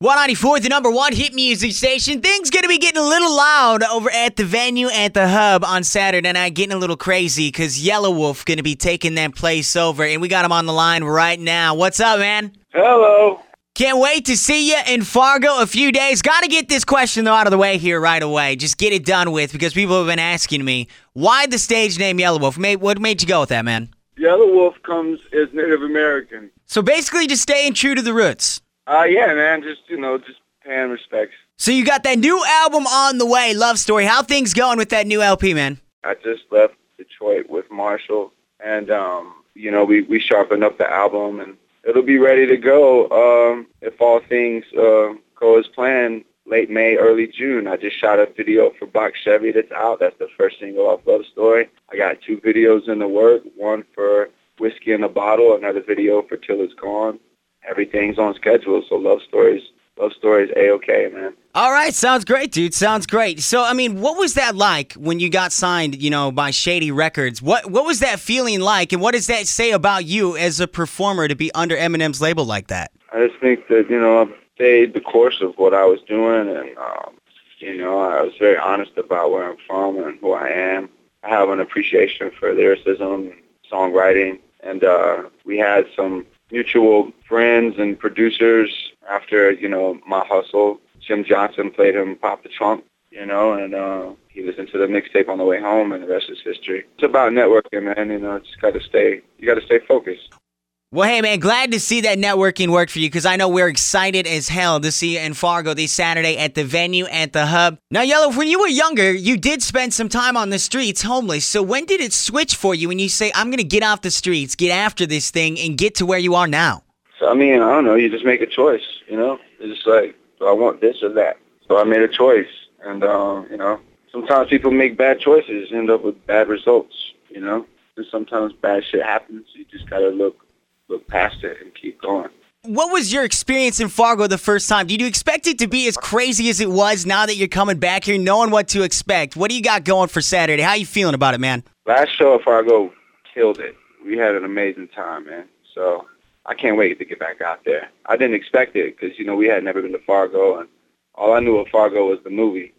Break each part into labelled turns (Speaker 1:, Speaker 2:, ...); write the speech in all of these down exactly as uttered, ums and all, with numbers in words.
Speaker 1: one ninety-four, the number one hit music station. Things gonna be getting a little loud over at the venue at the Hub on Saturday night, getting a little crazy because Yelawolf gonna be taking that place over, and we got him on the line right now. What's up, man?
Speaker 2: Hello.
Speaker 1: Can't wait to see you in Fargo a few days. Gotta get this question, though, out of the way here right away. Just get it done with, because people have been asking me, why the stage name Yelawolf? What made you go with that, man?
Speaker 2: Yelawolf comes as Native American.
Speaker 1: So basically just staying true to the roots.
Speaker 2: Uh, yeah, man, just, you know, just paying respects.
Speaker 1: So you got that new album on the way, Love Story. How things going with that new L P, man?
Speaker 2: I just left Detroit with Marshall, and, um, you know, we, we sharpened up the album, and it'll be ready to go um, if all things uh, go as planned, late May, early June. I just shot a video for Box Chevy that's out. That's the first single off Love Story. I got two videos in the work, one for Whiskey in a Bottle, another video for Till It's Gone. Everything's on schedule, so Love Story's, Love Story's A-okay, man.
Speaker 1: All right, sounds great, dude. Sounds great. So, I mean, what was that like when you got signed, you know, by Shady Records? What what was that feeling like, and what does that say about you as a performer to be under Eminem's label like that?
Speaker 2: I just think that, you know, I stayed the course of what I was doing, and, um, you know, I was very honest about where I'm from and who I am. I have an appreciation for lyricism, songwriting, and uh, we had some mutual friends and producers after, you know, my hustle. Jim Johnson played him Pop the Trunk, you know, and uh, he listened to the mixtape on the way home, and the rest is history. It's about networking, man. You know, just got to stay, you got to stay focused.
Speaker 1: Well, hey, man, glad to see that networking worked for you, because I know we're excited as hell to see you in Fargo this Saturday at the venue at the Hub. Now, Yellow, when you were younger, you did spend some time on the streets homeless. So when did it switch for you when you say, I'm going to get off the streets, get after this thing, and get to where you are now?
Speaker 2: So, I mean, I don't know. You just make a choice, you know? It's just like, do I want this or that? So I made a choice. And, um, you know, sometimes people make bad choices, end up with bad results, you know? And sometimes bad shit happens. You just got to look look past it and keep going.
Speaker 1: What was your experience in Fargo the first time? Did you expect it to be as crazy as it was now that you're coming back here, knowing what to expect? What do you got going for Saturday? How you feeling about it, man?
Speaker 2: Last show at Fargo killed it. We had an amazing time, man. So I can't wait to get back out there. I didn't expect it because, you know, we had never been to Fargo, and all I knew of Fargo was the movie.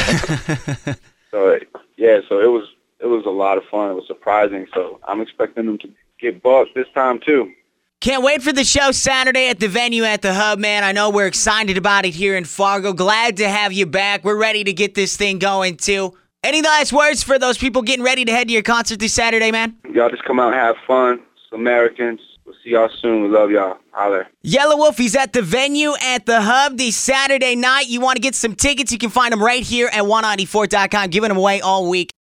Speaker 2: So, yeah, so it was it was a lot of fun. It was surprising. So I'm expecting them to get bucked this time, too.
Speaker 1: Can't wait for the show Saturday at the venue at the Hub, man. I know we're excited about it here in Fargo. Glad to have you back. We're ready to get this thing going, too. Any last words for those people getting ready to head to your concert this Saturday, man?
Speaker 2: Y'all just come out and have fun. It's Americans. We'll see y'all soon. We love y'all. Holler.
Speaker 1: Yelawolf, he's at the venue at the Hub this Saturday night. You want to get some tickets, you can find them right here at one ninety-four dot com. Giving them away all week.